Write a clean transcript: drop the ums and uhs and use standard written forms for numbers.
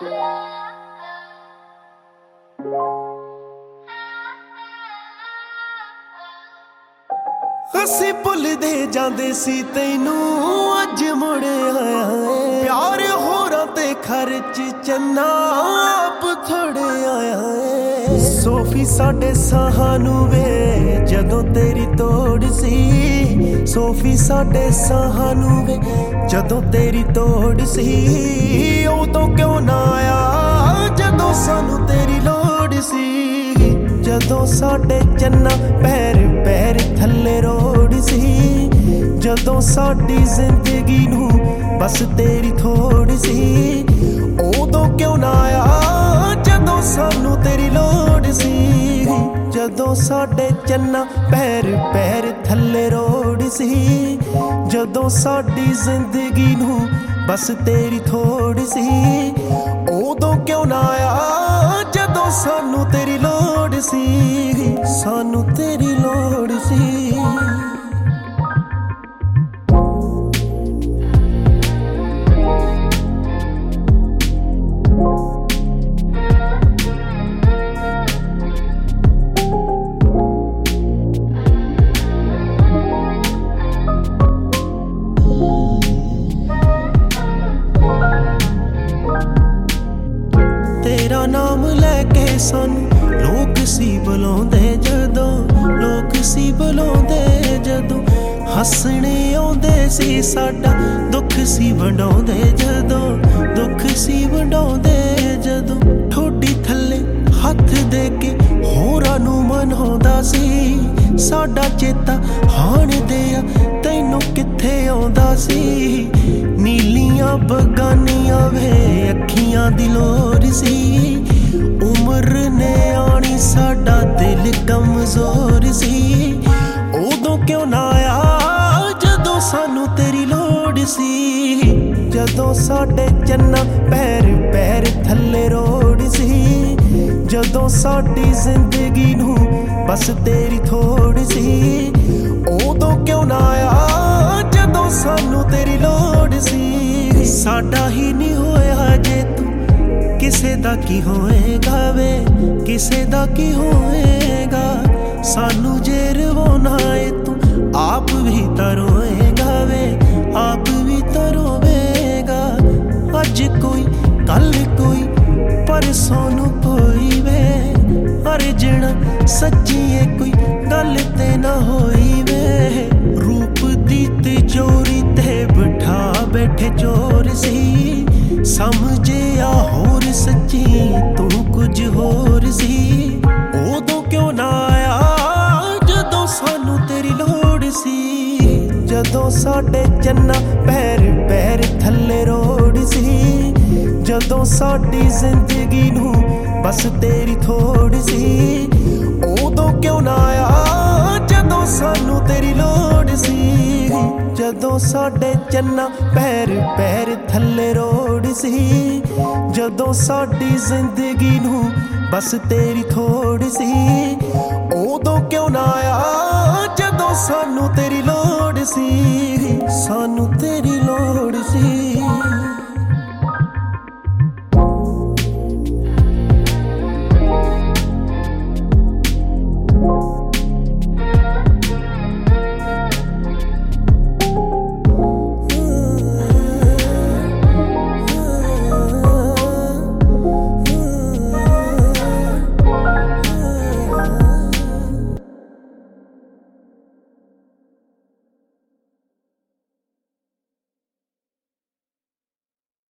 ਅਸੀਂ ਭੁੱਲਦੇ ਜਾਂਦੇ ਸੀ ਤੈਨੂੰ ਅੱਜ ਮੁੜ ਆਇਆ ਏ। ਪਿਆਰ ਹੋਰਾਂ ਤੇ ਖਰਚ ਚੰਨਾ ਆਪ ਥੋੜੇ ਆਇਆ ਏ। ਸੋਫੀ ਸਾਡੇ ਸਾਹਾਂ ਨੂੰ ਵੇ ਜਦੋਂ ਤੇਰੀ ਤੋੜ ਸੀ। ਸੋਫੀ ਸਾਡੇ ਸਾਹਾਂ ਨੂੰ ਵੇ ਜਦੋਂ ਤੇਰੀ ਤੋੜ ਸੀ। ਉਦੋਂ ਕਿਉਂ ਨਾ ਆਇਆ ਜਦੋਂ ਸਾਨੂੰ ਤੇਰੀ ਲੋੜ ਸੀ। ਜਦੋਂ ਸਾਡੇ ਚੰਨਾ ਪੈਰ ਪੈਰ ਥੱਲੇ ਰੋੜ ਸੀ। ਜਦੋਂ ਸਾਡੀ ਜ਼ਿੰਦਗੀ ਨੂੰ ਬਸ ਤੇਰੀ ਥੋੜ ਸੀ। ਉਦੋਂ ਕਿਉਂ ਨਾ ਆਇਆ ਜਦੋਂ ਸਾਨੂੰ ਤੇਰੀ ਲੋੜ ਸੀ। ਜਦੋਂ ਸਾਡੇ ਚੰਨਾ ਪੈਰ ਪੈਰ ਥੱਲੇ ਰੋੜ ਸੀ। ਜਦੋਂ ਸਾਡੀ ਜ਼ਿੰਦਗੀ ਨੂੰ ਬਸ ਤੇਰੀ ਥੋੜ ਸੀ। ਉਦੋਂ ਕਿਉਂ ਨਾ ਆਇਆ ਜਦੋਂ ਸਾਨੂੰ ਤੇਰੀ ਲੋੜ ਸੀ। ਸਾਨੂੰ ਤੇਰੀ ਲੋੜ ਸੀ। ਤੇਰਾ ਨਾਮ ਲੈ ਕੇ ਸਾਨੂੰ ਲੋਕ ਸੀ ਬੁਲਾਉਂਦੇ ਜਦੋਂ। ਲੋਕ ਸੀ ਬੁਲਾਉਂਦੇ ਜਦੋਂ। ਹੱਸਣੇ ਆਉਂਦੇ ਸੀ ਸਾਡਾ ਦੁੱਖ ਸੀ ਵੰਡਾਉਂਦੇ ਜਦੋਂ। ਦੁੱਖ ਸੀ ਵੰਡਾਉਂਦੇ ਜਦੋਂ। ਠੋਡੀ ਥੱਲੇ ਹੱਥ ਦੇ ਕੇ ਹੋਰਾਂ ਨੂੰ ਮਨਾਉਂਦਾ ਸੀ। ਸਾਡਾ ਚੇਤਾ ਹਾਣ ਦਿਆ ਤੈਨੂੰ ਕਿੱਥੇ ਆਉਂਦਾ ਸੀ। ਨੀਲੀਆਂ ਬਗਾਨੀਆਂ ਵੇ ਅੱਖੀਆਂ ਦੀ ਲੋਰ ਸੀ। ਉਮਰ ਨੇ ਆਣੀ ਸਾਡਾ ਦਿਲ ਕਮਜ਼ੋਰ ਸੀ। ਉਦੋਂ ਕਿਉਂ ਨਾ ਆਇਆ ਜਦੋਂ ਸਾਨੂੰ ਤੇਰੀ ਲੋੜ ਸੀ। ਜਦੋਂ ਸਾਡੇ ਚੰਨਾ ਪੈਰ ਪੈਰ ਥੱਲੇ ਰੋੜ ਸੀ। ਜਦੋਂ ਸਾਡੀ ਜ਼ਿੰਦਗੀ ਨੂੰ ਬਸ ਤੇਰੀ ਥੋੜ ਸੀ। ਉਦੋਂ ਕਿਉਂ ਨਾ ਆਇਆ ਜਦੋਂ ਸਾਨੂੰ ਤੇਰੀ ਲੋੜ ਸੀ। ਸਾਡਾ ਹੀ ਨਹੀਂ ਹੋਇਆ ਜੇ ਤੂੰ ਕਿਸੇ ਦਾ ਕੀ ਹੋਏਗਾ ਵੇ। ਕਿਸੇ ਦਾ ਕੀ ਹੋਏਗਾ। ਸਾਨੂੰ ਜੇ ਰਵਾਉਣਾ ਏ ਤੂੰ ਆਪ ਵੀ ਤਾਂ ਰੋਏਗਾ ਵੇ। ਆਪ ਵੀ ਤਾਂ ਰੋਵੇਗਾ। ਅੱਜ ਕੋਈ ਕੱਲ ਕੋਈ ਪਰਸੋਂ ਨੂੰ ਕੋਈ ਵੇ। ਅਰਜਣਾ ਸੱਚੀ ਏ ਕੋਈ ਗੱਲ ਤੇ ਨਾ ਹੋਈ ਵੇ। ਰੂਪ ਦੀ ਤਿਜੋਰੀ ਤੇ ਬਿਠਾ ਬੈਠੇ ਚੋਰ ਸੀ। ਸਮਝਿਆ ਹੋਰ ਸੱਚੀ ਤੂੰ ਕੁਝ ਹੋਰ ਸੀ। ਉਦੋਂ ਕਿਉਂ ਨਾ ਆਇਆ ਜਦੋਂ ਸਾਨੂੰ ਤੇਰੀ ਲੋੜ ਸੀ। ਜਦੋਂ ਸਾਡੇ ਚੰਨਾ ਪੈਰ ਪੈਰ ਥੱਲੇ ਰੋੜ ਸੀ। ਜਦੋਂ ਸਾਡੀ ਜ਼ਿੰਦਗੀ ਨੂੰ ਬਸ ਤੇਰੀ ਥੋੜ ਸੀ। ਉਦੋਂ ਕਿਉਂ ਨਾ ਆਇਆ ਜਦੋਂ ਸਾਨੂੰ ਤੇਰੀ ਲੋੜ ਸੀ। ਜਦੋਂ ਸਾਡੇ ਚੰਨਾ ਪੈਰ ਪੈਰ ਥੱਲੇ ਰੋੜ ਸੀ। ਜਦੋਂ ਸਾਡੀ ਜ਼ਿੰਦਗੀ ਨੂੰ ਬਸ ਤੇਰੀ ਥੋੜ ਸੀ। ਉਦੋਂ ਕਿਉਂ ਨਾ ਆਇਆ ਜਦੋਂ ਸਾਨੂੰ ਤੇਰੀ ਲੋੜ ਸੀ। ਸਾਨੂੰ ਤੇਰੀ ਲੋੜ ਸੀ।